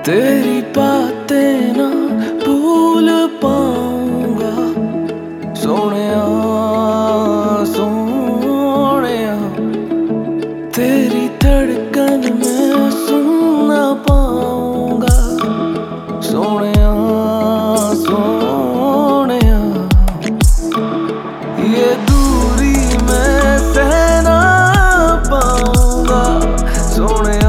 तेरी बातें ना भूल पाऊंगा सोनिया सोनिया। तेरी धड़कन में सुन ना पाऊंगा सोनिया सोनिया। ये दूरी मैं सह ना पाऊंगा सोनिया।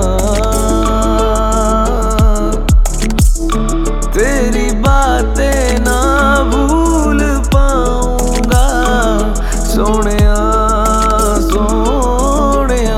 तेरी बातें ना भूल पाऊंगा सोनिया सोनिया।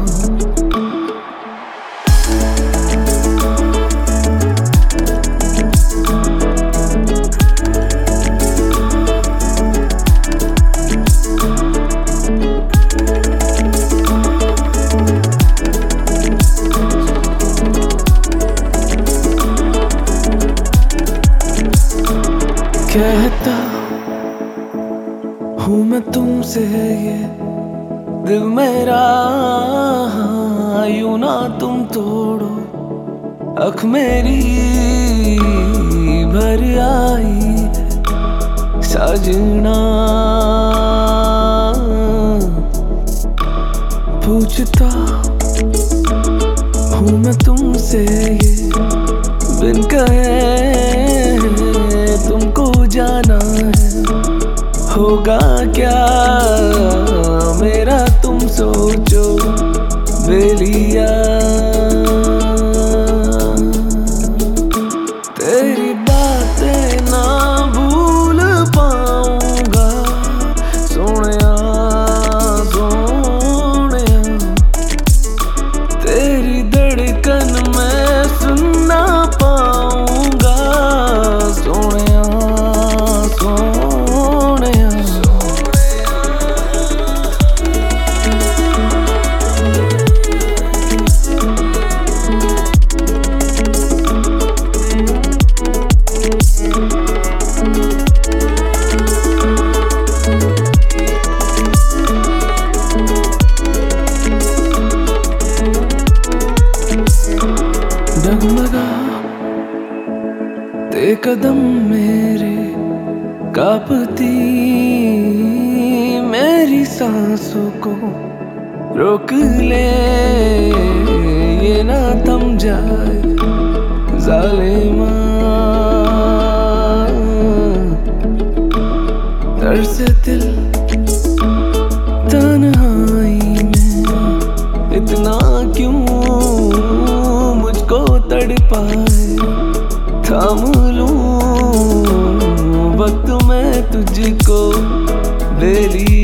कहता हूँ मैं तुमसे ये दिल मेरा, यूं ना तुम तोड़ो। अख मेरी भर आई साजना। पूछता हूँ मैं तुमसे ये बिन कहे तुमको जाना है। होगा क्या मेरा तुम सोचो बेलिया। तेरी बातें ना भूल पाऊंगा सोनिया सोनिया। तेरी धड़कन में सुन ना पाऊंगा सोनिया सोनिया। डगमगा ते कदम मेरे कांपती मेरी सांसों को रोक ले। ये ना थम जाए जालिमा। तरस दिल तन्हाई में इतना क्यों मुझको तड़पाए। थाम लूं वक्त मैं तुझको ले लिया।